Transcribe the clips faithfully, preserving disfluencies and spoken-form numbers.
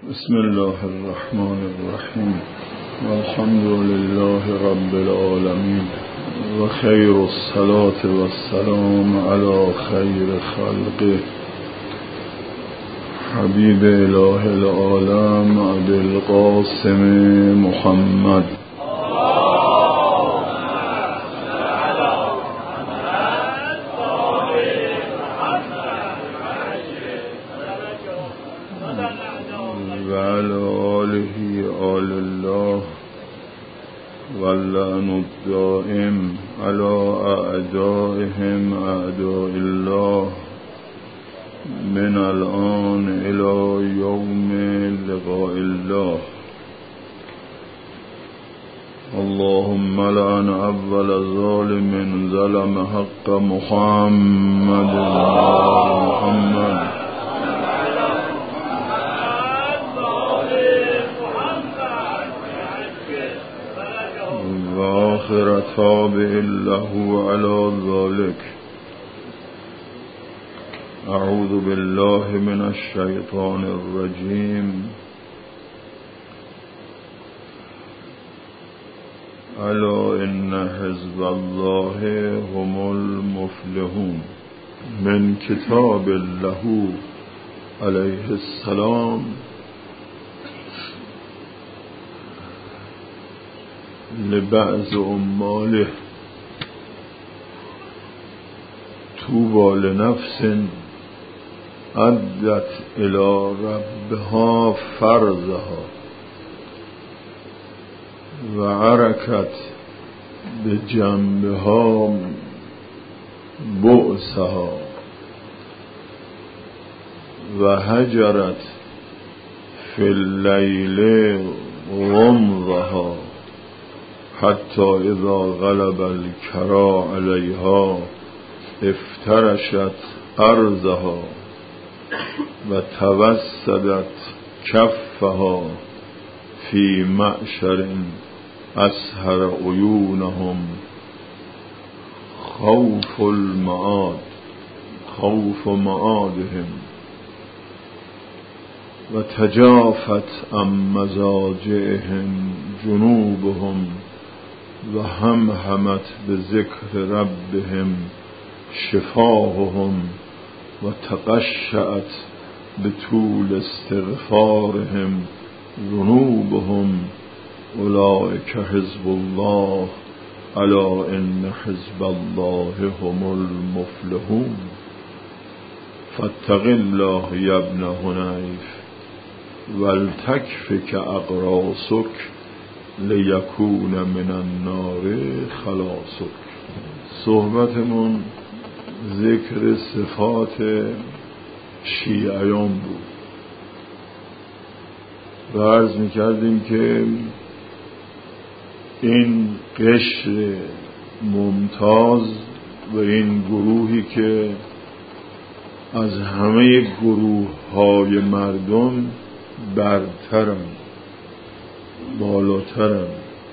بسم الله الرحمن الرحیم والحمد لله رب العالمین و خیر الصلاة و السلام علی خیر خلقه حبیب اله العالم ابی القاسم محمد و علی آله آل الله واللعن الدائم علی اعدائهم اعداء الله من الآن الى یوم لقاء الله. اللهم لعن اول ظالم ظلم حق محمد محمد و آخر تابع له على ذلك. اعوذ بالله من الشیطان الرجیم. الا ان حزب الله هم المفلحون من کتاب له علیه السلام لبعض عماله طوبى لنفس عدت الى ربها فرضها و عرکت بجنبها بؤسها و هجرت فی اللیل غمضها حتی اذا غلب الکرا علیها افترشت ارضها و توسدت کفها فی معشر اسهر عیونهم خوف المعاد خوف معادهم و تجافت عن مضاجعهم جنوبهم و همهمت بذکر ربهم شفاههم و تقشعت بطول استغفارهم ذنوبهم. اولئک حزب الله الا ان حزب الله هم المفلحون. فاتق الله یا ابن حنیف ولتکفک اقراصک لیکون من النار خلاصک. صحبتمون ذکر صفات شیعیان بود و عرض میکردیم که این قشر ممتاز و این گروهی که از همه گروه های مردم برترن بالاترن،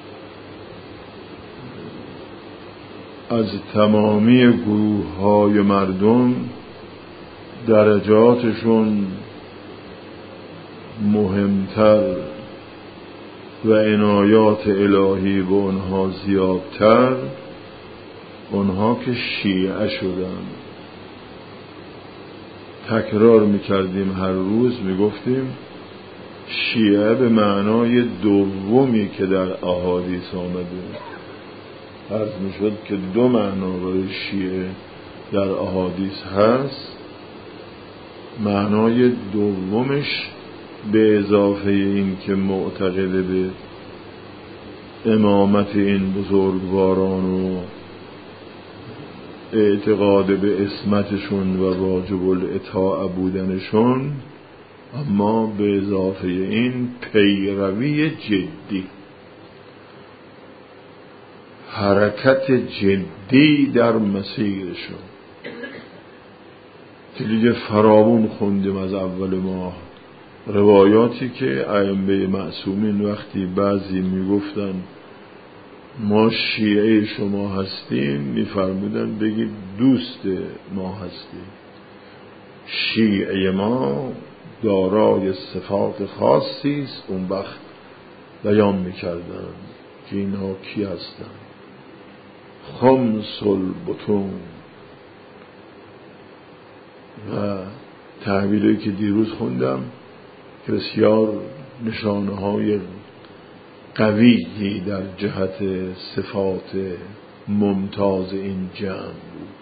از تمامی گروه های مردم درجاتشون مهمتر و عنایات الهی به اونها زیادتر، اونها که شیعه شدن. تکرار میکردیم هر روز میگفتیم شیعه به معنای دومی که در احادیث آمده. عرض میشد که دو معنا برای شیعه در احادیث هست. معنای دومش به اضافه این که معتقد به امامت این بزرگواران و اعتقاد به عصمتشون و واجب الاطاعه بودنشون، اما به اضافه این پیروی جدی، حرکت جدی در مسیرشون. که دیگه فراوون خوندیم از اول ماه روایاتی که ائمه معصومین وقتی بعضی میگفتن ما شیعه شما هستیم، میفرمودن بگید دوست ما هستیم. شیعه ما دارای صفات خاصی است، اون وقت بیان میکردن که اینها کی هستن. خمس البطون و تحویلی که دیروز خوندم که بسیار نشانه های قویی در جهت صفات ممتاز این جمع بود.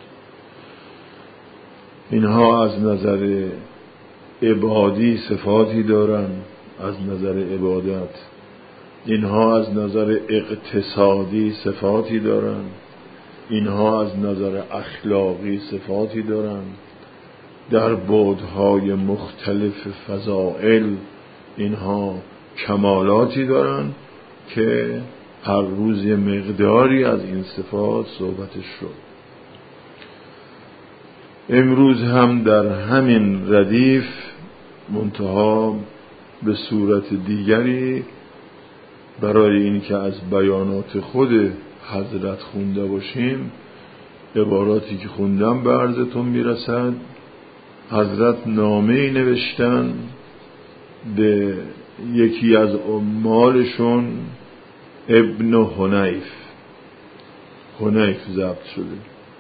اینها از نظر عبادی صفاتی دارن، از نظر عبادت. اینها از نظر اقتصادی صفاتی دارن، اینها از نظر اخلاقی صفاتی دارن. در بعدهای مختلف فضائل اینها کمالاتی دارن که هر روز یه مقداری از این صفات صحبتش شد. امروز هم در همین ردیف منتها به صورت دیگری برای این که از بیانات خود حضرت خونده باشیم، عباراتی که خوندم به عرضتون میرسد. حضرت نامه‌ای نوشتن به یکی از عمالشون، ابن حنیف. حنیف ضبط شده.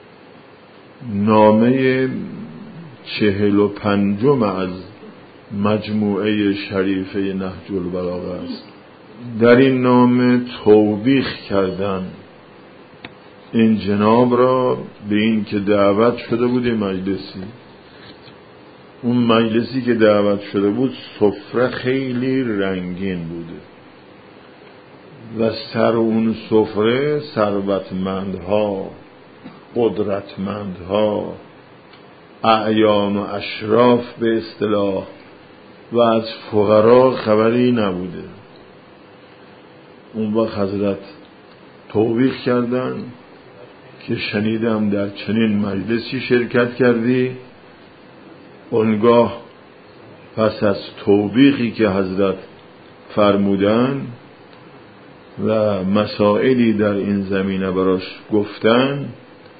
نامه چهل و پنجم از مجموعه شریفه نهج البلاغه است. در این نامه توبیخ کردن این جناب را به این که دعوت شده بود مجلسی. اون مجلسی که دعوت شده بود سفره خیلی رنگین بوده و سر اون سفره ثروتمندها، قدرتمندها، اعیان و اشراف به اصطلاح، و از فقرا خبری نبوده. اون وقت حضرت توبیخ کردن که شنیدم در چنین مجلسی شرکت کردی. اونگاه پس از توبیخی که حضرت فرمودن و مسائلی در این زمینه براش گفتن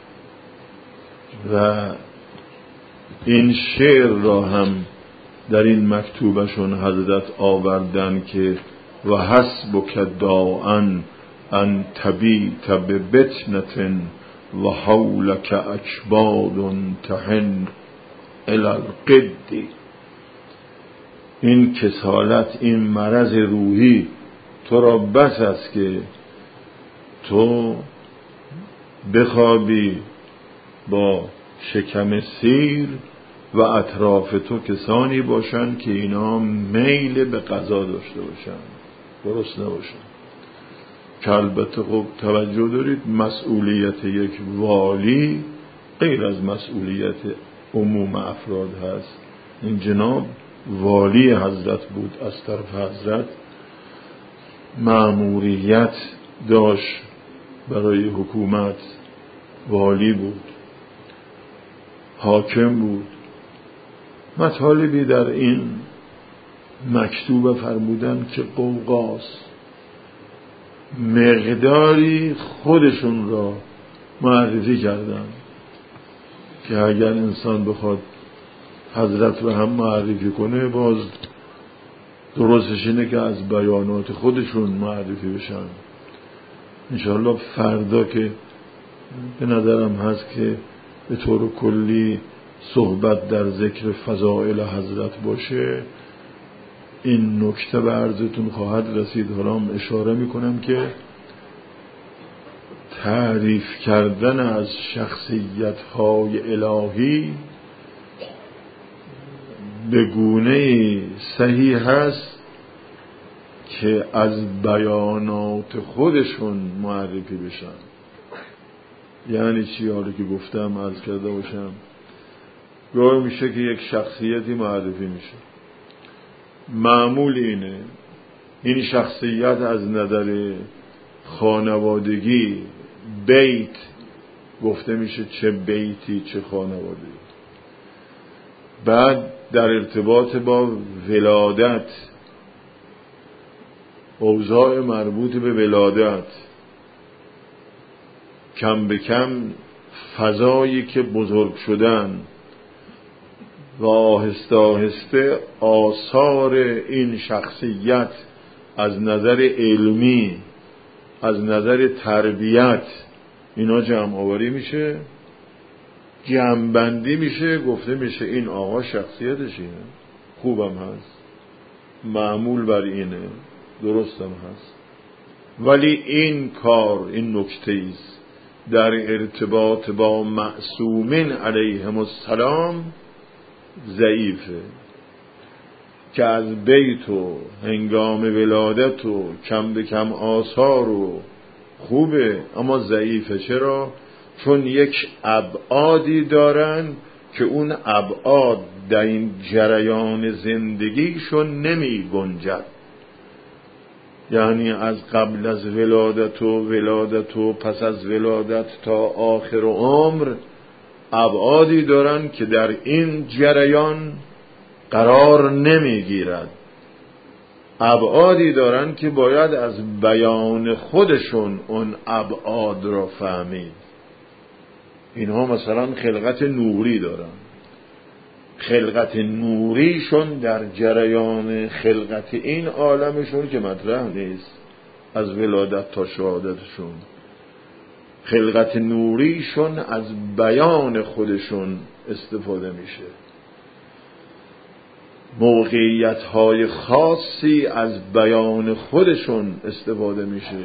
و این شعر را هم در این مکتوبشون حضرت آوردن که و حسبک داعا ان تبیت ببطنة و حولک اکباد تحن الی القد. این کسالت، این مرض روحی تو را بس است که تو بخوابی با شکم سیر و اطراف تو کسانی باشند که اینا میل به غذا داشته باشند، درست نباشند. که البته خب توجه دارید مسئولیت یک والی غیر از مسئولیت عموم افراد هست. این جناب والی حضرت بود، از طرف حضرت مأموریت داشت برای حکومت، والی بود، حاکم بود. مطالبی در این مکتوب فرمودن که قوقاست، مقداری خودشون را معرفی کردن که اگر انسان بخواد حضرت رو هم معرفی کنه باز درستش اینه که از بیانات خودشون معرفی بشن. انشاءالله فردا که به نظرم هست که به طور کلی صحبت در ذکر فضائل حضرت باشه، این نکته به عرضتون خواهد رسید. حالا هم اشاره میکنم که تعریف کردن از شخصیت‌های الهی به گونه‌ای صحیح هست که از بیانات خودشون معرفی بشن. یعنی چی؟ حالا که گفتم عرض کرده باشم، گاهی میشه که یک شخصیتی معرفی میشه، معمول اینه این شخصیت از نظر خانوادگی بیت گفته میشه، چه بیتی چه خانوادگی. بعد در ارتباط با ولادت، اوضاع مربوط به ولادت، کم به کم فضایی که بزرگ شدن، و آهسته آهسته آثار این شخصیت از نظر علمی، از نظر تربیت، اینا جمع آوری میشه، جمع بندی میشه، گفته میشه این آقا شخصیتش اینه، خوبم هست، معمول بر اینه، درستم هست. ولی این کار، این نکته است در ارتباط با معصومین علیهم السلام ضعیفه، که از بیت و هنگام ولادت و کم به کم آثار و خوبه، اما ضعیفه. چرا؟ چون یک ابعادی دارن که اون ابعاد در این جریان زندگیشون نمی گنجد. یعنی از قبل از ولادت و ولادت و پس از ولادت تا آخر عمر ابعادی دارن که در این جریان قرار نمی گیرد. ابعادی دارن که باید از بیان خودشون اون ابعاد را فهمید. اینها مثلا خلقت نوری دارن، خلقت نوریشون در جریان خلقت این عالمشون که مطرح نیست از ولادت تا شهادتشون، خلقت نوریشون از بیان خودشون استفاده میشه. موقعیت های خاصی از بیان خودشون استفاده میشه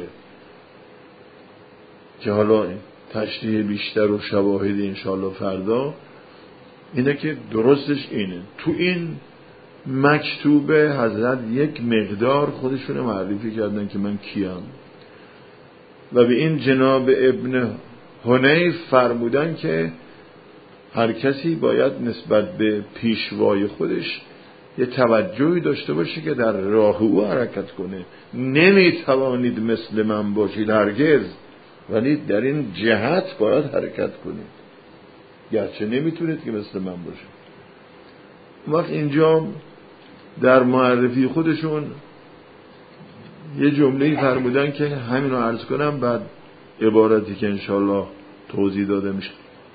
که حالا تشریح بیشتر و شواهد انشاءالله فردا. اینه که درستش اینه، تو این مکتوبه حضرت یک مقدار خودشون معرفی کردن که من کیم، و به این جناب ابن حنیف فرمودن که هر کسی باید نسبت به پیشوای خودش یه توجهی داشته باشه که در راه او حرکت کنه. نمیتوانید مثل من باشید هرگز، ولی در این جهت باید حرکت کنید، گرچه نمیتونید که مثل من باشید. وقت اینجا در معرفی خودشون یه جمله‌ای فرمودن که همین رو عرض کنم، بعد عبارتی که انشالله توضیح داده میشه،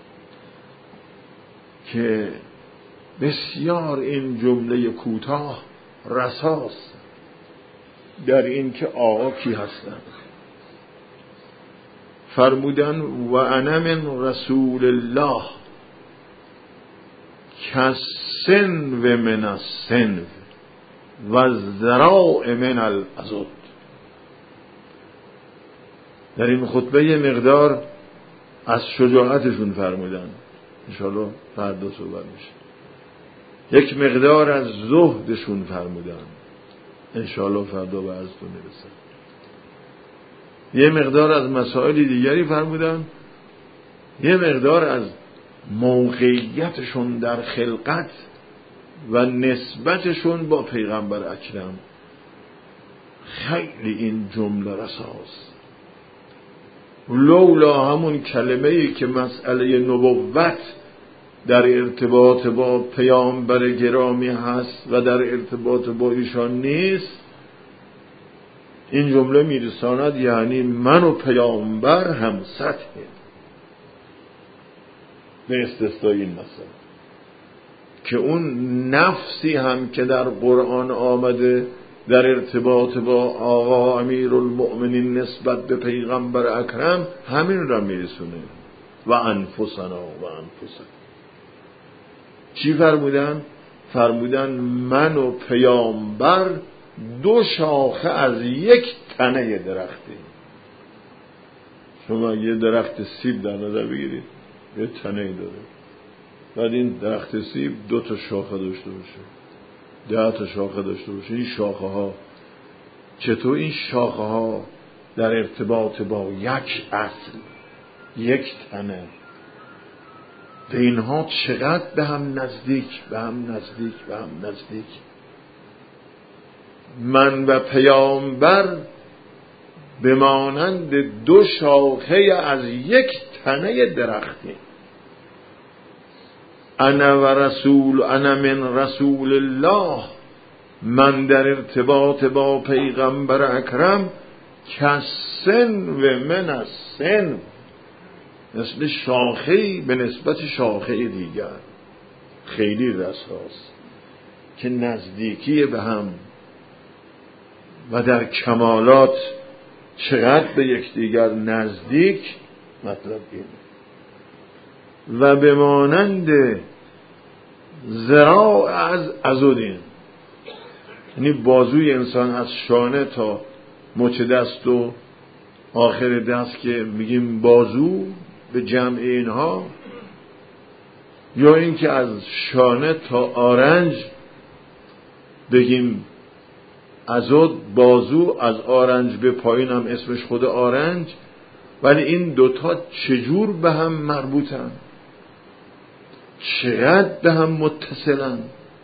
که بسیار این جمله کوتاه رساست در این که آقا کی هستن. فرمودن و انا من رسول الله کسن و من السن و الذراع من العضد. در این خطبه یه مقدار از شجاعتشون فرمودن، انشاءالله فردا صحبت میشه. یک مقدار از زهدشون فرمودن، انشاءالله فردا به عرضتون میرسه. یه مقدار از مسائل دیگری فرمودن، یه مقدار از موقعیتشون در خلقت و نسبتشون با پیغمبر اکرم. خیلی این جمله رساست. لولا همون کلمه‌ای که مسئله نبوت در ارتباط با پیامبر گرامی هست و در ارتباط با ایشان نیست، این جمله میرساند یعنی من و پیامبر هم سطحه، به استثنای این مسئله که اون نفسی هم که در قرآن آمده در ارتباط با آقا امیرالمؤمنین نسبت به پیغمبر اکرم همین را میرسونه. و انفسنا و انفسنا چی فرمودن؟ فرمودن من و پیامبر دو شاخه از یک تنه درختی. شما یه درخت سیب در نظر بگیرید، یه تنه داره، بعد این درخت سیب دو تا شاخه داشته باشه، ده تا شاخه داشته باشه. این شاخه ها چطور این شاخه ها در ارتباط با یک اصل، یک تنه، به اینها چقدر به هم نزدیک به هم نزدیک به هم نزدیک. من و پیامبر به مانند دو شاخه از یک تنه درختی. انا و رسول انا من رسول الله، من در ارتباط با پیغمبر اکرم کسن و من السن، مثل شاخه‌ای به نسبت شاخه دیگر. خیلی رساست که نزدیکی به هم و در کمالات چقدر به یکدیگر نزدیک، مطلب اینه. و به مانند ذراع از عضدین، یعنی بازوی انسان از شانه تا مچ دست و آخر دست که میگیم بازو به جمع اینها، یا اینکه از شانه تا آرنج بگیم عضد بازو، از آرنج به پایین هم اسمش خود آرنج. ولی این دوتا چجور به هم مربوطن، چقدر به هم متصلن،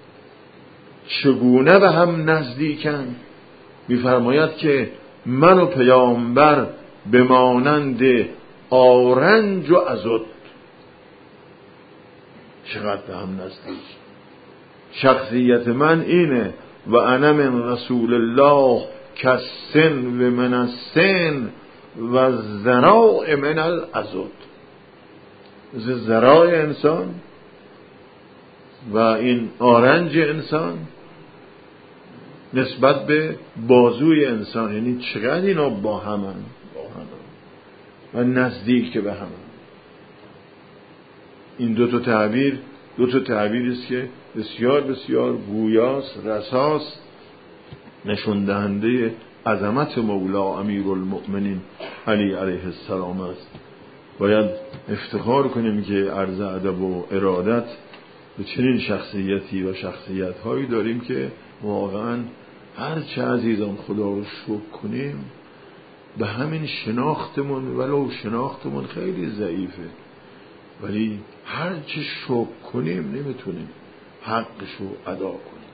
چگونه به هم نزدیکن. می‌فرماید که من و پیامبر به مانند آرنج و عضد، چقدر به هم نزدیک. شخصیت من اینه و انا من رسول الله کالسن و من السن و الذراع من العضد. ذراع انسان و این آرنج انسان نسبت به بازوی انسان، یعنی چقدر اینا با همن با همن و نزدیک به همن. این دو تا تعبیر دو تا تعبیر است که بسیار بسیار گویاست، رساست، نشون دهنده عظمت مولا امیرالمؤمنین علی علیه السلام است. باید افتخار کنیم که عرض ادب و ارادت به چنین شخصیتی و شخصیت‌هایی داریم که واقعاً هر چه عزیزان خدا رو شکر کنیم به همین شناختمون، ولو شناختمون خیلی ضعیفه، ولی هر چه شکر کنیم نمیتونیم حقشو ادا کنیم.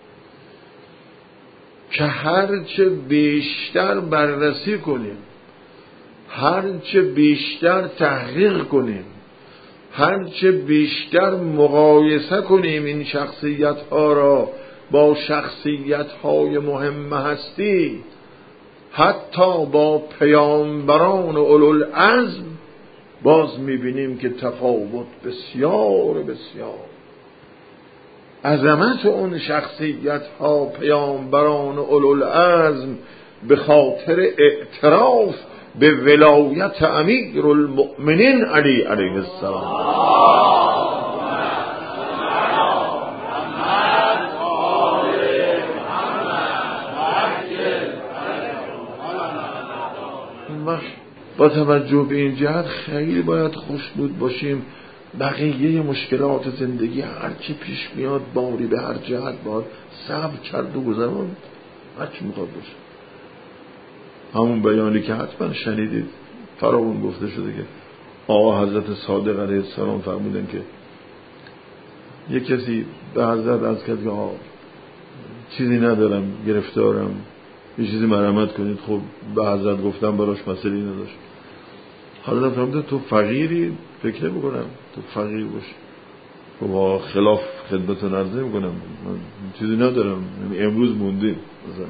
که هر چه بیشتر بررسی کنیم، هر چه بیشتر تحقیق کنیم، هر چه بیشتر مقایسه کنیم این شخصیت ها را با شخصیت های مهم هستی، حتی با پیامبران اولوالعزم، باز میبینیم که تفاوت بسیار بسیار. عظمت اون شخصیت ها پیامبران اولوالعزم به خاطر اعتراف به ولایت امیرالمؤمنین علی علیه السلام. با توجه به این جهت خیلی باید خوشنود باشیم. بقیه مشکلات زندگی هرچی پیش میاد باری به هر جهت باید صبر کرد و گذران، هرچی میخواد باشه. همون بیانی که حتما شنیدید فراون گفته شده که آقا حضرت صادق علیه السلام فرمودن که یک کسی به حضرت عرض کرد که آقا چیزی ندارم، گرفتارم، یه چیزی مرحمت کنید. خب به حضرت گفتم براش مسئله نداشت. حضرت فرمودن تو فقیری؟ فکر نمی کنم تو فقیر باشی. خب خلاف خدمتون عرض نمی کنم، من چیزی ندارم، امروز موندیم مثلا.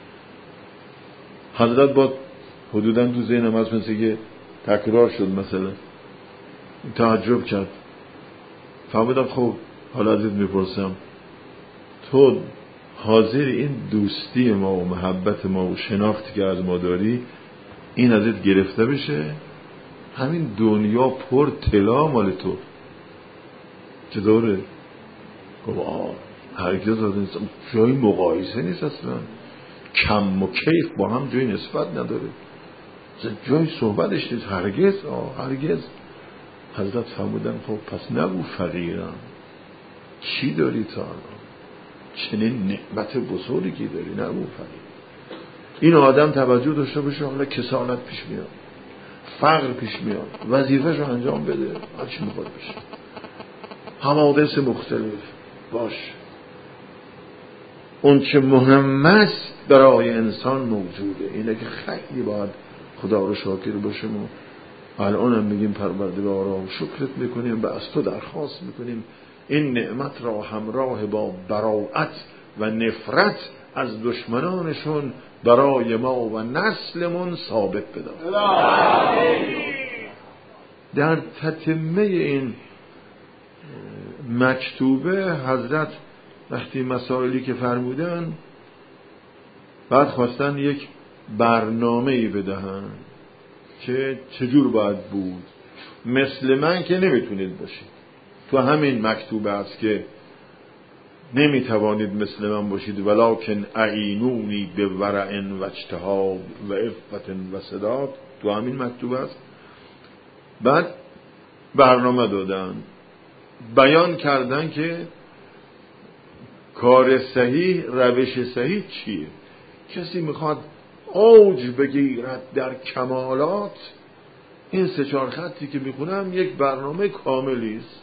حضرت با حدوداً تو ذهنم هست مثل که تکرار شد، مثلا تعجب کرد. فهمیدم خب حالا ازت میپرسم تو حاضر این دوستی ما و محبت ما و شناختی که از ما داری این ازت گرفته بشه؟ همین دنیا پر طلا مال تو چطوره؟ خب آه هرگز جای مقایسه نیست، اصلا کم و کیف با هم جای نسبت نداره، جای صحبتش نیست، هرگز آه هرگز. حضرت فرمودن خب پس نگو فقیرم، چی داری تا الان؟ چنین نعمت بزرگی داری، نگو فقیر. این آدم توجه داشته باشه، حالا کسالت پیش میاد، فقر پیش میاد، وظیفه‌شو انجام بده، هر چی میخواد بشه، حوادث مختلف باش، اون چه مهم است برای انسان موجوده. اینه که خیلی باید خدا رو شاکر باشیم و الان هم میگیم پروردگارا شکرت میکنیم و از تو درخواست میکنیم این نعمت را همراه با براءت و نفرت از دشمنانشون برای ما و نسلمون ثابت بدار. در تتمه این مکتوبه حضرت وقتی مسائلی که فرمودن بعد خواستن یک برنامه‌ای بدهن که چجور باید بود. مثل من که نمیتونید باشید، تو همین مکتوبه است که نمیتوانید مثل من باشید، ولکن اعینونی به ورع و اجتهاد و عفت و صداق، تو همین مکتوبه است. بعد برنامه دادن، بیان کردن که کار صحیح، روش صحیح چیه. کسی میخواد اوج بگیرد در کمالات، این سه چهار خطی که میخونم یک برنامه کاملی است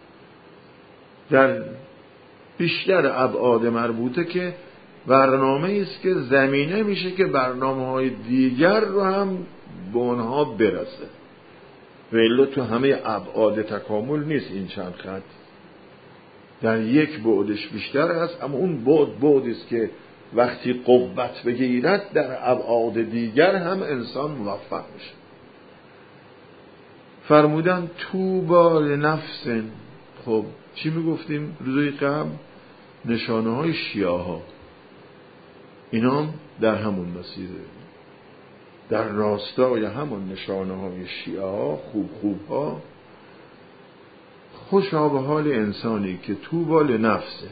در بیشتر ابعاد مربوطه، که برنامه است که زمینه میشه که برنامه‌های دیگر رو هم به اونها برسه. ولی تو همه ابعاد تکامل نیست این چند خط، در یک بعدش بیشتر است، اما اون بعد بعدی است که وقتی قوت بگیرد در ابعاد دیگر هم انسان موفق میشه. فرمودن طوبی لنفس. خب چی میگفتیم روزای قبل؟ نشانه های شیعه ها اینا هم در همون مسیره، در راستای همون نشانه های شیعه ها، خوب خوب ها. خوشا به حال انسانی که طوبی لنفسه.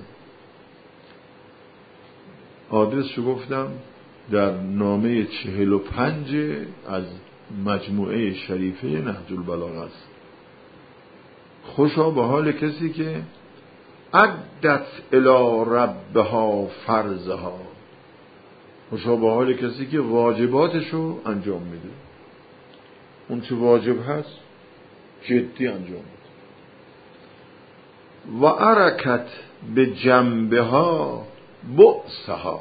آدرس شو گفتم در نامه چهل و پنج از مجموعه شریفه نهج البلاغه است. خوشا به حال کسی که عدت الی ربها فرضها. خوشا به حال کسی که واجباتشو انجام میده، اون چه واجب هست جدی انجام میده. و ارکت به جنبها بؤسها.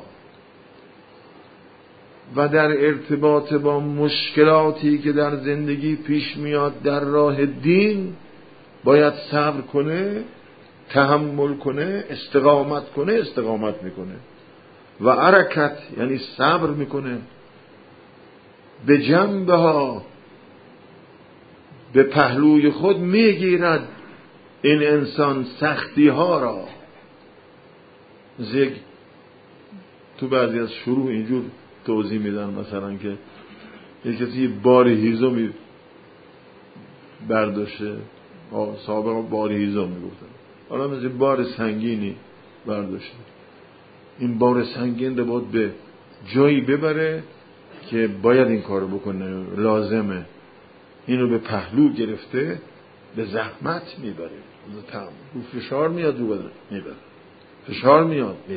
و در ارتباط با مشکلاتی که در زندگی پیش میاد در راه دین باید صبر کنه، تحمل کنه، استقامت کنه، استقامت میکنه. و ارکت یعنی صبر میکنه. به جنبها، به پهلوی خود میگیرد این انسان سختی ها را. زیگ تو بعضی از شروع اینجور توضیح میدن، مثلا که یک کسی بار هیزم برداشته، سابقا بار هیزم میگفتن، حالا مثل بار سنگینی برداشته. این بار سنگین رو باید به جایی ببره که باید این کارو بکنه، لازمه. اینو به پهلو گرفته، به زحمت میبره، رو فشار میاد، رو بدره میبره، فشار میاد میره.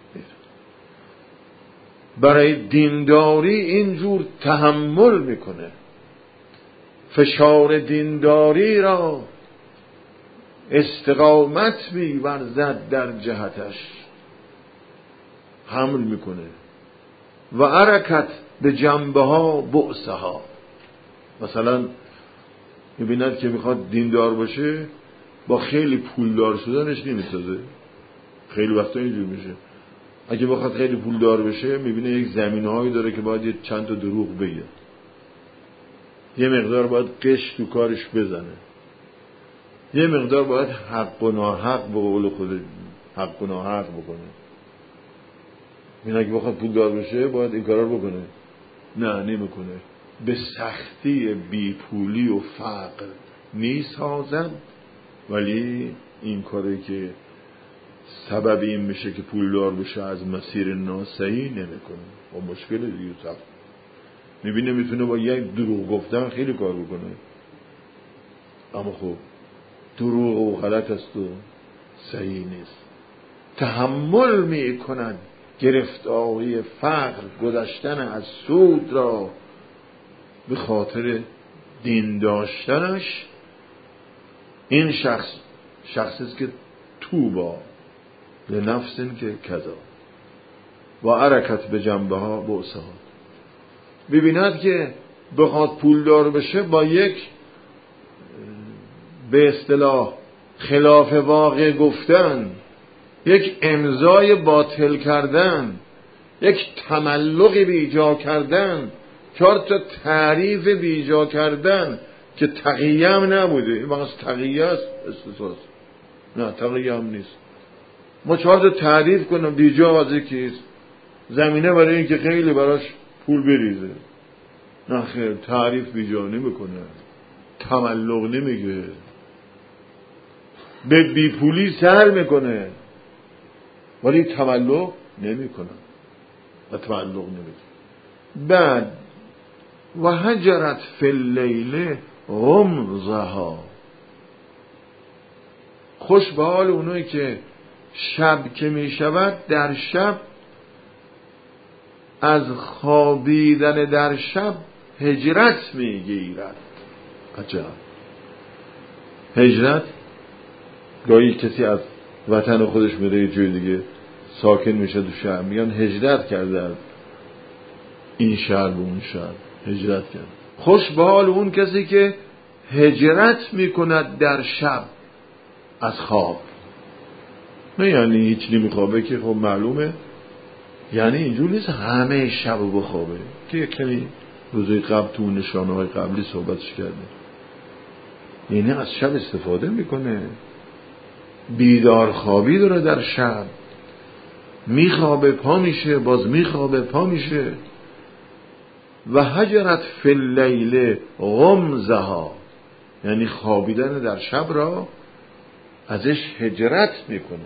برای دینداری اینجور تحمل میکنه، فشار دینداری را استقامت می‌ورزد، در جهتش حمل میکنه. و ارکت به جنبها بؤسها. مثلا میبیند که میخواد دیندار باشه، با خیلی پولدار شدنش نمیسازه. خیلی وقتا اینجور میشه، اگه بخواد خیلی پولدار بشه میبینه یک زمینهایی داره که باید یه چند تا دروغ بگه، یه مقدار باید قش تو کارش بزنه، یه مقدار باید حق و ناحق به قول خود حق و ناحق بکنه. این اگه بخواد پولدار بشه باید این کارا رو بکنه، نه نمیکنه. به سختی بی پولی و فقر میسازد، ولی این کاری که سبب این میشه که پولدار بشه از مسیر ناصحیح نمیکنه. با مشکل دیگه سخت میبینه میتونه با یک دروغ گفتن خیلی کار بکنه، اما خب دروغ و غلط است و صحیح نیست. تحمل میکند گرفتاری فقر، گذشتن از سود را به خاطر دین داشتنش. این شخص شخصی است که توبا لنفس که کذا و حرکت به جنبه ها بؤسها. ببیند که بخواد پولدار بشه با یک به اصطلاح خلاف واقع گفتن، یک امضای باطل کردن، یک تملق بیجا کردن، چهار تا تعریف بیجا کردن که تقیه هم نبوده. این واقعا تقیه است، استثاست. نه تقیه هم نیست. ما چهار تا تعریف کنم بیجا از یکیست، زمینه برای این که خیلی براش پول بریزه. نه خیر، تعریف بیجا نمیکنه، تملق نمیگه، به بی پولی سر میکنه ولی تملق نمیکنه و تملق نمیکنه. بعد و هجرت فی اللیل غمزها، خوش به حال اونایی که شب که می شود در شب از خوابیدن در شب هجرت می گیرد. عجب. هجرت گاهی کسی از وطن خودش میره یه جای دیگه ساکن میشه تو شهر، میگن هجرت کرده از این شهر به اون شهر، هجرت کرد. خوش به حال اون کسی که هجرت میکند در شب از خواب. نه یعنی هیچ نمیخوابه که خب معلومه، یعنی اینجور نیست همه شب رو بخوابه که یک کمی روزای قبل تو نشانه های قبلی صحبتش کرده. یعنی از شب استفاده میکنه، بیدار خوابی داره در شب، میخوابه پا میشه، باز میخوابه پا میشه. و هجرت فی اللیل غمزها، یعنی خوابیدن در شب را ازش هجرت میکنه.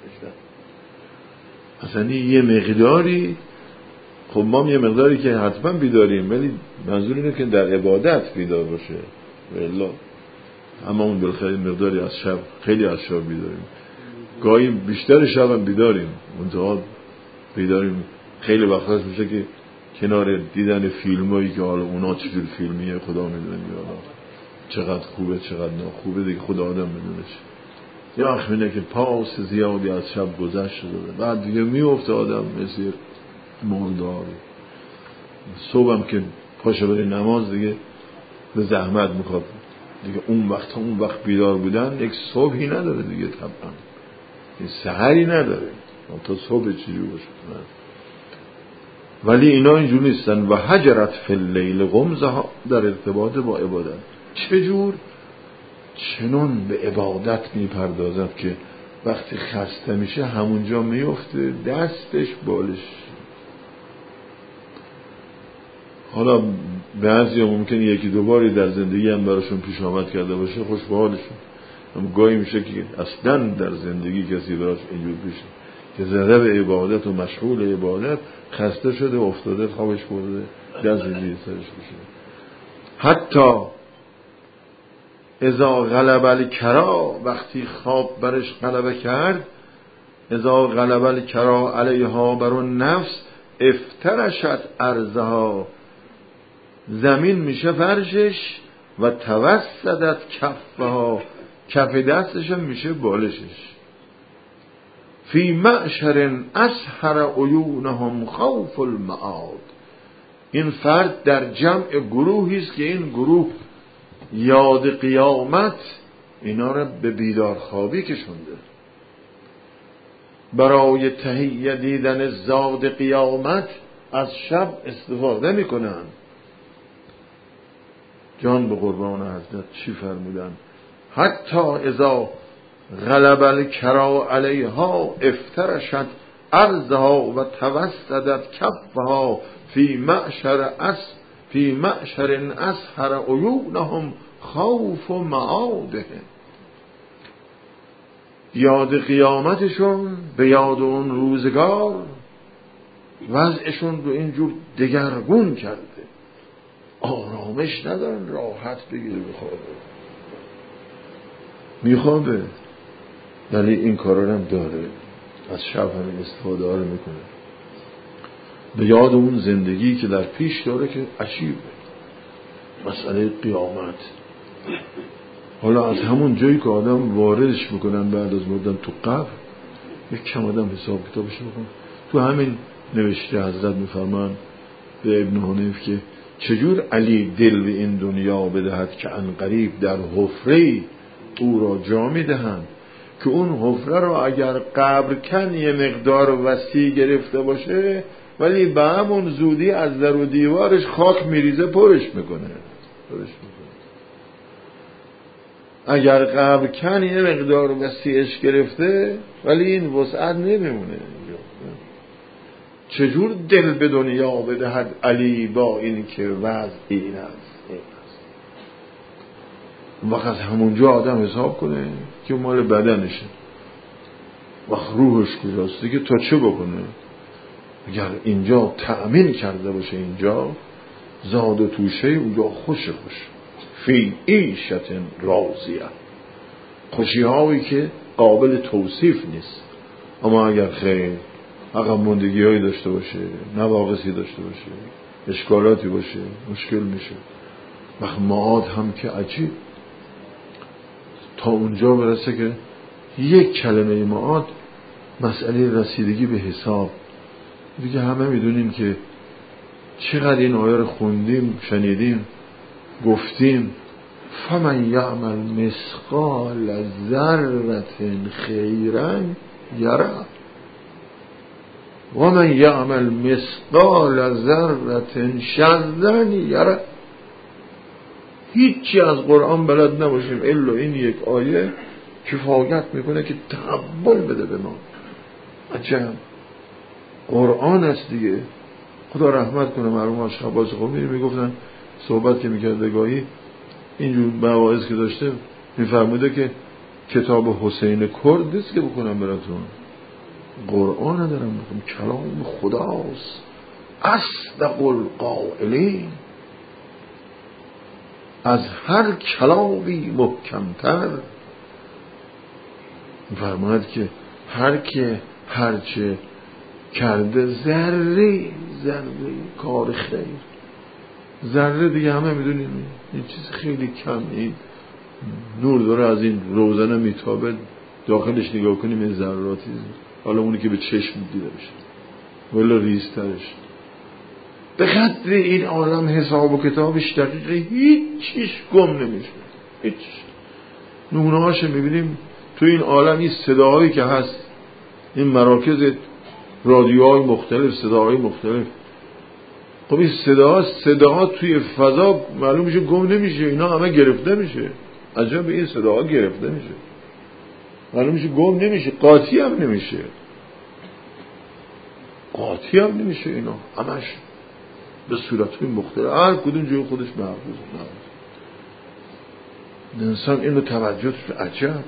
اصلا یه مقداری، خب ما یه مقداری که حتما بیداریم، ولی منظور اینه که در عبادت بیدار باشه. والله اما اون بالخیلی مقداری از شب، خیلی از شب بیداریم، گاهی بیشتر شب هم بیداریم، منتها بیداریم خیلی وقتاش میشه که کنار دیدن فیلم هایی که حالا اونا چجور فیلمیه خدا میدونه، حالا چقدر خوبه چقدر ناخوبه دیگه خدا آدم میدونش. یا اخمینه که پاس زیادی از شب گذشت شده، بعد دیگه میفته آدم مثل مرداری. صبح هم که پاشه بری نماز دیگه به زحمت میخواد دیگه، اون وقت اون وقت بیدار بودن یک صبحی نداره دیگه، طبعا این سحری نداره تا صبح چجور باشه. ولی اینا اینجور نیستن. و هجرت فی اللیل غمزها، در ارتباط با عبادت چجور؟ چنون به عبادت میپردازد که وقتی خسته میشه همونجا میفته دستش بالش. حالا بعضی ها ممکنه یکی دو باری در زندگی هم براشون پیش آمد کرده باشه، خوش به حالشون. اما گاهی میشه که اصلا در زندگی کسی براش اینجور پیشه که زده به عبادت و مشغول عبادت، خسته شده افتاده خوابش برده در زندگی سرش بشه. حتی اذا غلب الکرا، وقتی خواب برش غلبه کرد، اذا غلب الکرا علیها بر النفس افترشت ارضها، زمین میشه فرشش، و توسدت کفها، کف دستش میشه بالشش. فی معشر اسحر عیونهم خوف المعاد، این فرد در جمع گروهی است که این گروه یاد قیامت اینا را به بیدار خوابی کشونده. برای تهیه دیدن زاد قیامت از شب استفاده میکنن. جان به قربان حضرت چی فرمودن؟ حتی اذا غلب الکرا علیها افترشت ارضها و توسدت کفها فی معشر اس فی معشر اسحر عیونهم خوف معاده. یاد قیامتشون به یاد اون روزگار وضعشون رو اینجور دگرگون کرده، آرامش ندارن راحت بگیره بخوابه، میخوابه ولی این کارا هم داره، از شب همین استفاده ها رو میکنه به یاد اون زندگی که در پیش داره که عجیبه، مسئله قیامت. حالا از همون جایی که آدم واردش میکنن بعد از مردن تو قبر، یک کم آدم حساب کتابش میکنن. تو همین نوشته حضرت میفرمان به ابن حنیف که چجور علی دل به این دنیا بدهد که ان قریب در حفره او را جا میدهند، که اون حفره را اگر قبر کن یه مقدار وسیع گرفته باشه ولی به همون زودی از در و دیوارش خاک میریزه پرش میکنه پرش میکنه. اگر قبل کن یه مقدار وسیعش گرفته ولی این وسعت نمیمونه. چجور دل به دنیا بدهد علی با این که وضع این است. وقت از همونجا آدم حساب کنه که مال بدنشه، وقت روحش کجاست دیگه، تا چه بکنه. اگر اینجا تأمین کرده باشه، اینجا زاد و توشه، اونجا خوش خوش فی عیشت راضیه، خوشی هایی که قابل توصیف نیست. اما اگر خیر عقب ماندگی هایی داشته باشه، نواقصی داشته باشه، اشکالاتی باشه، مشکل میشه. وقت معاد هم که عجیب، تا اونجا برسه که یک کلمه معاد مسئله رسیدگی به حساب. دیگه همه میدونیم که چقدر این آیه رو خوندیم، شنیدیم، گفتیم. فمن یعمل مثقال ذره خیرا یره و من یعمل مثقال ذره شرا یره. هیچی از قرآن بلد نباشیم الا این یک آیه کفایت میکنه که تقبل بده به ما. عجب قرآن است دیگه. خدا رحمت کنه مرحوم آقا عباس قمی میگفتن صحبت که میکرده گاهی اینجور مواعظ که داشته میفرموده که کتاب حسین کرد نیست که بکنم براتون، قرآن دارم میخونم، کلام خداست، اصدق القائلین، از هر کلامی محکمتر. میفرماید که هر که هرچه کرده ذره ذره کار خیر، ذره دیگه همه میدونیم این چیز خیلی کم، این نور داره از این روزنه میتابه، داخلش نگاه کنیم این ذراتی، حالا اونی که به چشم دیده بشه ولی ریزترش. به قدر این عالم حساب و کتابش دقیقه، هیچ چیش گم نمیشه، هیچ نمونه هاش میبینیم تو این عالم. این صداهایی که هست، این مراکز رادیوهای مختلف، صداهای مختلف، خب این صدا صداها توی فضا معلوم میشه گم نمیشه، اینا همه گرفته میشه. عجب این صداها گرفته میشه، معلوم میشه گم نمیشه، قاطی هم نمیشه، قاطی هم نمیشه، اینا همش به صورتهای مختلف، هر کدوم جای خودش محفوظه. انسان اینو توجه تو عجب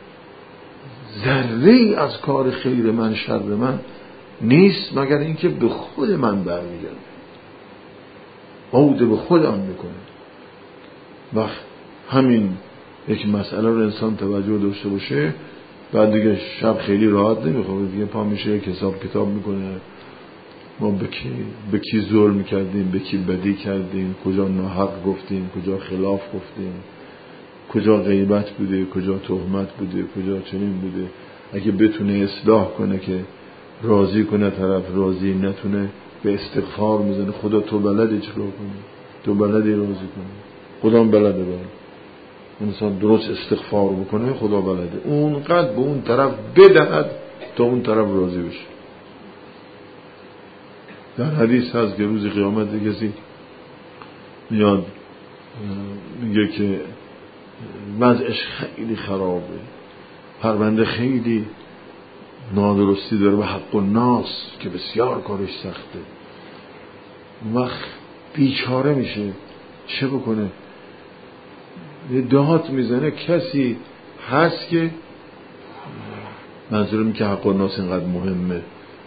ذره از کار خیر من شر من نیست مگر اینکه به خود من برمیگرده، عود به خودم میکنه. وقت همین یک مسئله رو انسان توجه داشته باشه، بعد دیگه شب خیلی راحت نمیخوابه دیگه، پا میشه یک حساب کتاب میکنه، ما به کی به کی ظلم کردیم، به کی بدی کردیم، کجا ناحق گفتیم، کجا خلاف گفتیم، کجا غیبت بوده، کجا تهمت بوده، کجا چنین بوده. اگه بتونه اصلاح کنه که راضی کنه طرف، راضی نتونه به استغفار میزنه، خدا تو بلدی چیکار کنی، تو بلدی راضی کنی، خدا هم بلده بلد. انسان درست استغفار بکنه خدا بلده اونقدر به اون طرف بدهد تا اون طرف راضی بشه. در حدیث هست که روز قیامت کسی میاد میگه که وضعش خیلی خرابه، پرونده خیلی نادرستی داره به حق الناس که بسیار کارش سخته، وقت بیچاره میشه، چه بکنه؟ یه دهات میزنه کسی هست که منظورم که حق الناس اینقدر مهمه.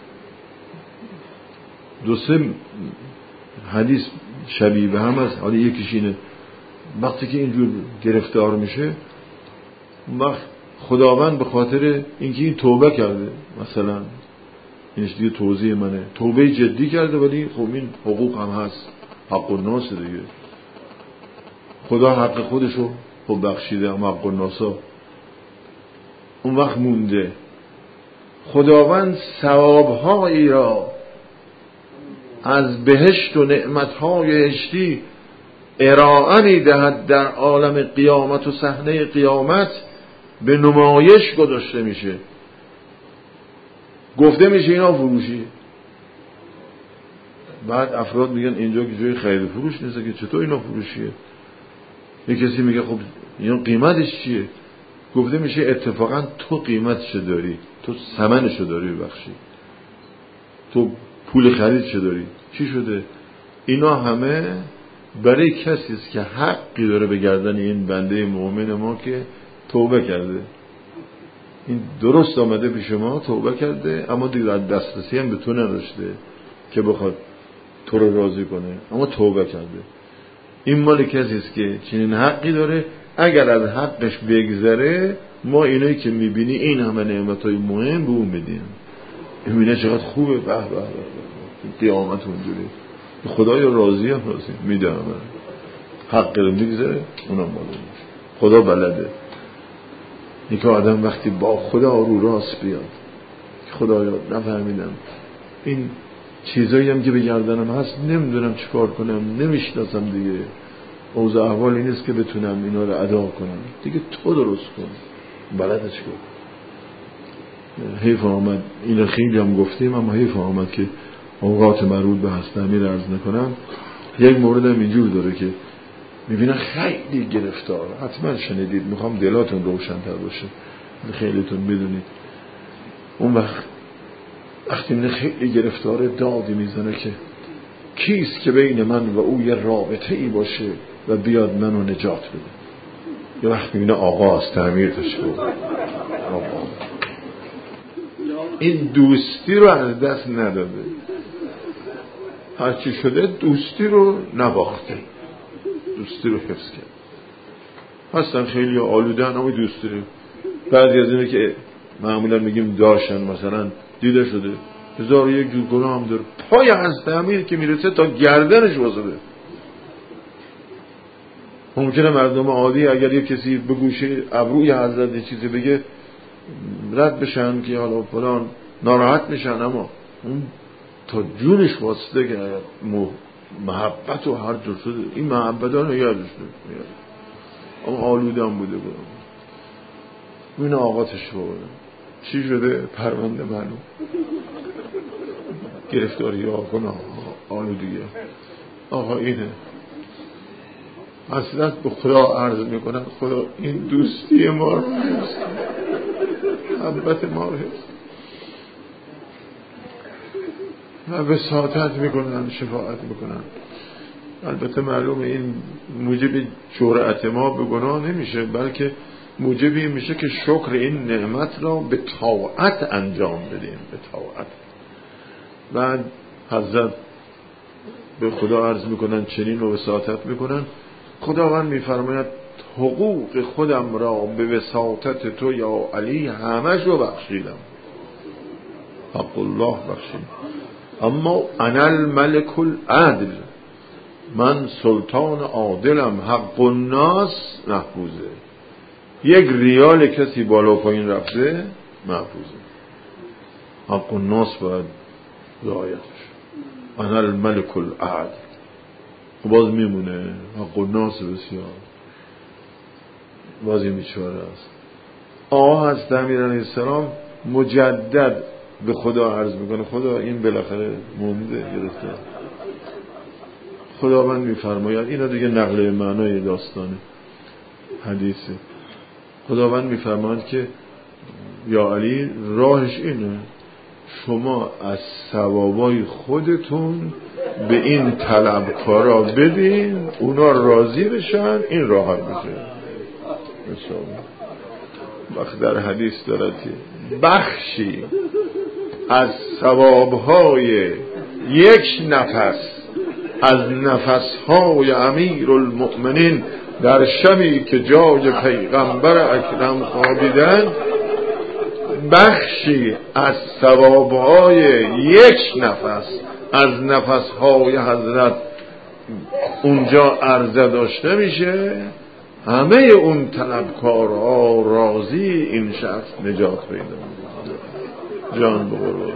دو سه حدیث شبیه به هم هست، حالا یکیش اینه وقتی که اینجور گرفتار میشه، وقت خداوند به خاطر اینکه این توبه کرده، مثلا اینش دیگه توضیح منه، توبه جدی کرده ولی خب این حقوق هم هست، حق الناس دیگه، خدا حق خودشو خب بخشیده، اما حق الناسا اون وقت مونده. خداوند ثوابهایی را از بهشت و نعمتهای بهشتی ارائه می‌دهد در عالم قیامت و صحنه قیامت، به نمایش گذاشته میشه، گفته میشه اینا فروشی. بعد افراد میگن اینجا که جای خرید فروش نیست که چطور اینا فروشیه؟ یه کسی میگه خب این قیمتش چیه؟ گفته میشه اتفاقا تو قیمتشو داری، تو ثمنشو داری ببخشی، تو پول خریدشو داری. چی شده؟ اینا همه برای کسی است که حقی داره به گردن این بنده مؤمن ما که توبه کرده. این درست آمده پیش ما، توبه کرده، اما دیگه دسترسی هم به تو نداشته که بخواد تو رو راضی کنه، اما توبه کرده. این مال کسی است که چنین حقی داره. اگر از حقش بگذره، ما اینایی که میبینی این همه نعمتای مهم به اون بدیم. میبینه چقدر خوبه، به به به قیامت اونجوری خدای راضی هم راضی میده. همه حق رو میگذره، اونم مال میشه. خدا بلده یک آدم وقتی با خدا رو راست بیاد، خدایا نفهمیدم این چیزایی هم که به گردنم هست نمیدونم چیکار کنم، نمیشناسم دیگه، اوضاع احوال این است که بتونم اینا رو ادا کنم، دیگه تو درست کن، بلده چیکار. حیف آمد این خیلی هم گفتیم، اما حیف آمد که اوقات مربوط به هست امیر عرض نکنم. یک مورد هم اینجور داره که میبینن خیلی گرفتار، حتما شنیدید، میخوام دلاتون روشن‌تر باشه، خیلیتون بدونید. اون وقت وقتی من خیلی گرفتار دادی میزنه که کیست که بین من و او یه رابطه ای باشه و بیاد منو نجات بده. یه وقت میبینه آقا از تعمیر تشکر، آقا این دوستی رو از دست نداده، هرچی شده دوستی رو نباخته، دوستی رو حفظ کرد. هستن خیلی آلودن اما دوستی رو، بعضی از اینه که معمولا میگیم داشتن، مثلا دیده شده هزار یک جور گناه هم داره، پای از تعمیر که میرسه تا گردنش واسده. ممکنه مردم عادی اگر یک کسی به گوشه ابروی حضرت یه چیزی بگه رد بشن که حالا فلان ناراحت میشن، اما اون تا جونش واسطه که محبت و هر جور شده، این محبت ها نگه داشته، اما آلودن بوده بودم. این آقاتش بوده چی شده؟ پرونده معلوم، گرفتاری ها گناه آلودگی. آقا اینه حضرت به خدا عرض میکنن، خدا این دوستی ما رو حفظ، محبت ما رو حفظ و وساطت میکنن، شفاعت میکنن. البته معلومه این موجب جرأت ما به گناه نمیشه، بلکه موجبی میشه که شکر این نعمت را به طاعت انجام بدیم، به طاعت. بعد حضرت به خدا عرض میکنن، چنین رو وساطت میکنن. خداوند میفرماید حقوق خودم را به وساطت تو یا علی همش رو بخشیدم، حق الله بخشیدم. اما انا الملک العدل، من سلطان عادلم، حق الناس محفوظه. یک ریال کسی بالا پایین رفته محفوظه، حق الناس باید رعایت بشه. انا الملک العدل باز میمونه، حق الناس بسیار بازی میچوره است. آقا هست امیر علیه السلام مجدد به خدا عرض میکنه، خدا این بالاخره مونده گرفته. خداوند میفرماید، اینا دیگه نقل معنای داستانه حدیثه، خداوند میفرماید که یا علی راهش اینه، شما از ثوابای خودتون به این طلبکارا بدین، اونا راضی بشن، این راحت میشه. وقت در حدیث دارد بخشی از ثوابهای یک نفس از نفسهای امیر المؤمنین در شبی که جای پیغمبر اکرم خوابیدن، بخشی از ثوابهای یک نفس از نفسهای حضرت اونجا عرضه داشته میشه، همه اون طلبکارها راضی، این شخص نجات پیدا میکنه. جان بقربان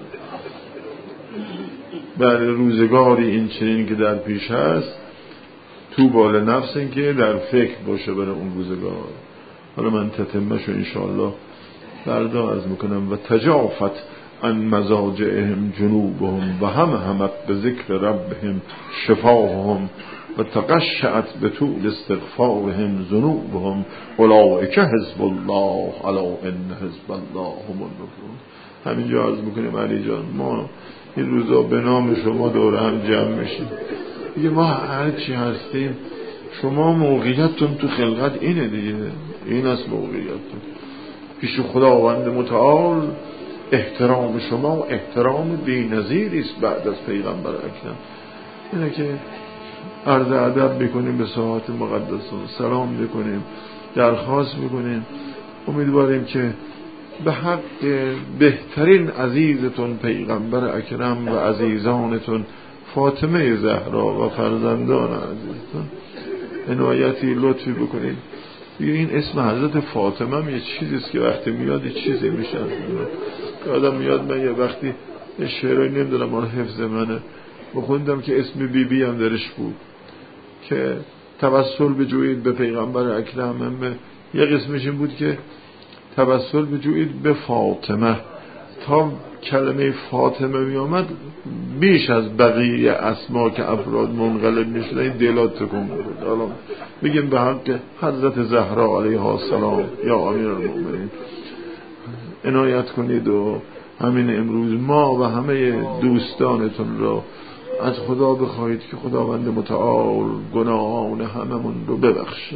در روزگاری این چنین که در پیش هست، تو بال نفس این که در فکر باشه برای اون روزگار. حالا من تتمهشو انشاءالله فردا عرض میکنم. و تجافت عن مضاجعهم جنوبهم و هم همت به ذکر ربهم شفاهم و تقشعت به طول استغفارهم ذنوبهم اولئک حزب الله الا ان حزب الله هم المفلحون. همینجا عرض میکنیم علی جان ما این روزا به نام شما دور هم جمع میشیم دیگه، ما هر چی هستیم شما موقعیتتون تو خلقت اینه دیگه، این است موقعیتتون پیش خداوند متعال. احترام شما و احترام بی‌نظیری است بعد از پیغمبر اکرم. اینه که عرض ادب بکنیم به ساعات مقدسون، سلام بکنیم، درخواست بکنیم، امیدواریم که به حق بهترین عزیزتون پیغمبر اکرم و عزیزانتون فاطمه زهرا و فرزندان عزیزتون عنایتی لطفی بکنید. این اسم حضرت فاطمه هم یه چیزیست که وقتی میاد یه چیزی میشه. یادم میاد من یه وقتی یه شعرهایی نمیدونم مال حفظ منه بخوندم که اسم بی بی هم درش بود که توسل بجویید به پیغمبر اکرم. یه قسمش این بود که توسل بجویید به فاطمه. تا کلمه فاطمه می آمد بیش از بقیه اسما که افراد منقلب می شدن دلات تکون بود. حالا بگیم به حق حضرت زهرا علیها السلام یا امیرالمؤمنین عنایت کنید و همین امروز ما و همه دوستانتون را از خدا بخواهید که خداوند متعال گناهان هممون رو ببخشه.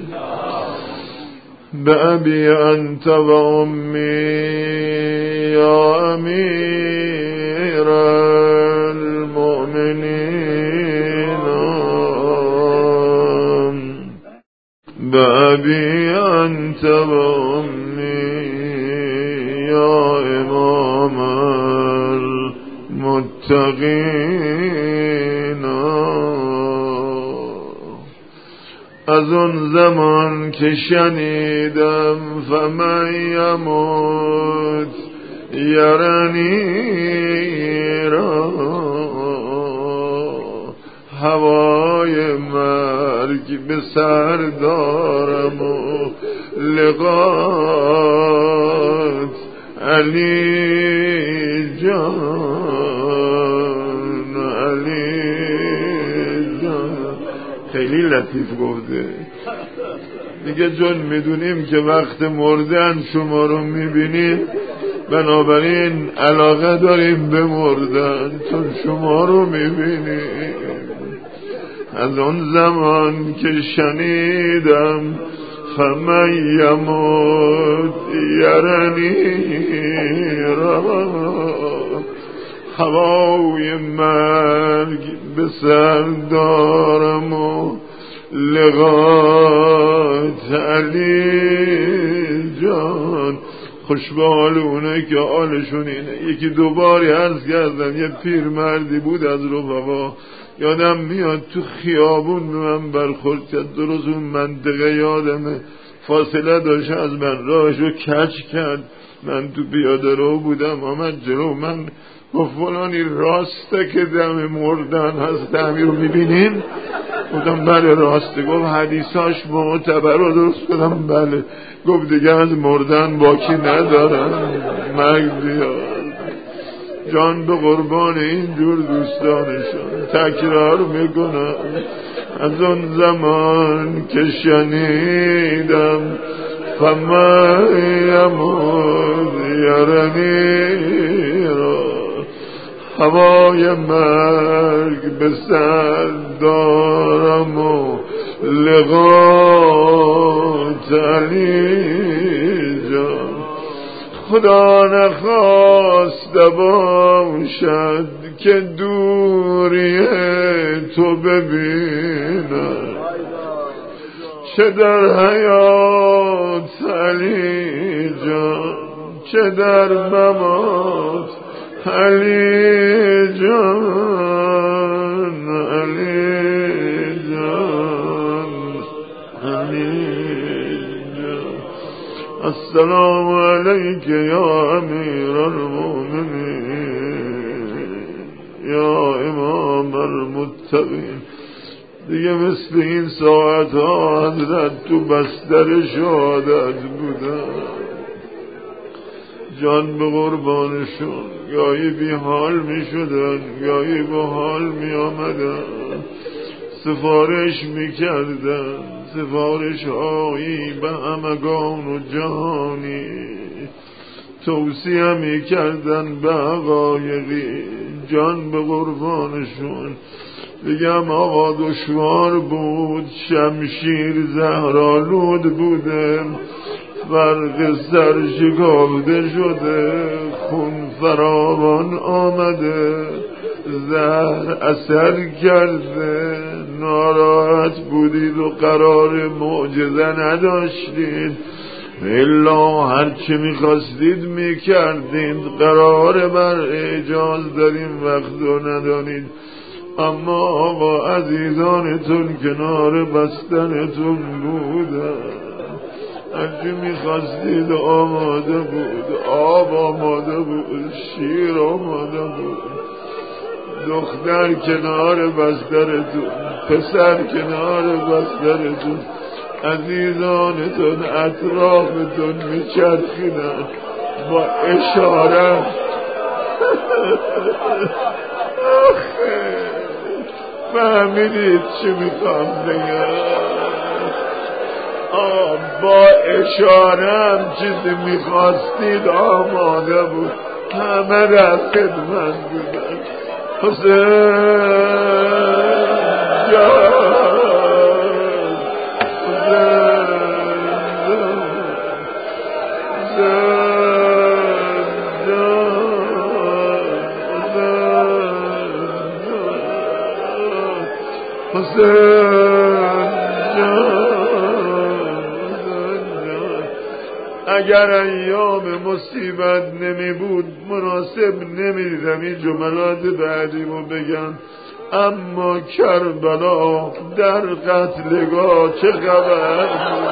بأبي أنت وأمي يا أمير المؤمنين بأبي أنت وأمي يا إمام المتقين. از اون زمان که شنیدم فمن یموت یرنی را هوای مرگ به سر دارم و لقات علی جان علی جان. خیلی لطیف گفته دیگه، جون میدونیم که وقت مردن شما رو میبینیم بنابراین علاقه داریم به مردن چون شما رو میبینیم. از اون زمان که شنیدم فمن یموت یرنی را هوای مرگ به سر دارم و لقات علی جان. خوشبالونه که حالشون اینه. یکی دوباری عرض کردم یه پیر مردی بود از رفقا یادم میاد تو خیابون من برخورد کرد، درست اون منطقه یادمه فاصله داشت از من، راهشو کج کرد، من تو پیاده رو بودم آمد جلو من گفت فلانی راسته که دم مردن هست همین رو میبینین؟ گفتم بله راسته. گفت حدیثاش معتبر رو درست کردم بله. گفت دیگه از مردن باکی ندارم مرگ بیاد. جان به قربان اینجور دوستانشان تکرار میکنم از اون زمان که شنیدم فمن یموت یرنی را هوای مرگ به سر دارم و لقات علی جان. خدا نخواسته باشد که دوری تو ببینم چه در حیات علی جان چه در ممات علی جان علی جان علی جان. السلام علیک یا امیر المؤمنین یا امام المتقین. دیگه مثل این ساعت ها حضرت تو بستر شهادت بودن، جان به قربانشون گاهی بی حال می شدن گاهی با حال می آمدن. سفارش میکردن سفارش هایی به همگان و جهانی، توصیه میکردن به حقایقی، جان به قربانشون. بگم آقا دشوار بود، شمشیر زهرآلود بوده، فرق سر شکافته شده، خون فراوان آمده، زهر اثر کرده، ناراحت بودید و قرار معجزه نداشتید، الا هرچی میخواستید میکردید، قرار بر اعجاز در این وقت و ندانید. اما آقا عزیزانتون کنار بستنتون بودن، هرچی میخواستید آماده بود، آب آماده بود، شیر آماده بود، دختر کنار بسترتون، پسر کنار بسترتون، عزیزانتون اطرافتون میچرخیدن با اشاره. فهمیدید چی میخوام بگم؟ با اشاره هم چیزی میخواستید آماده بود، همه در خدمت بودن. حسین جان، اگر ایام مصیبت نمی بود مناسب نمی دیدم این جملات بعدیمو بگم. اما کربلا در قتلگاه چه خبر؟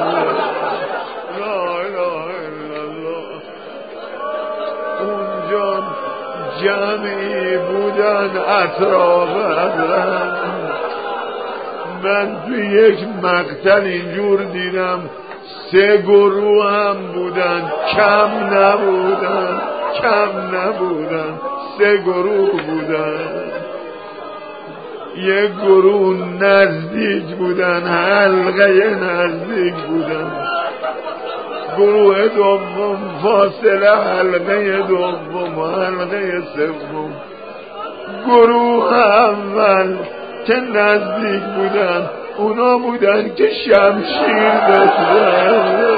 لا اله الا الله. اونجا جمعی بودن اطراف حضرت. من توی یک مقتل اینجور دیدم سه گروه هم بودن، کم نبودن، کم نبودن، سه گروه بودن. یک گروه نزدیک بودن، حلقه نزدیک بودن. گروه دوم فاصله حلقه دوم و حلقه سوم. گروه اول که نزدیک بودن اونا بودن که شمشیر داشتن.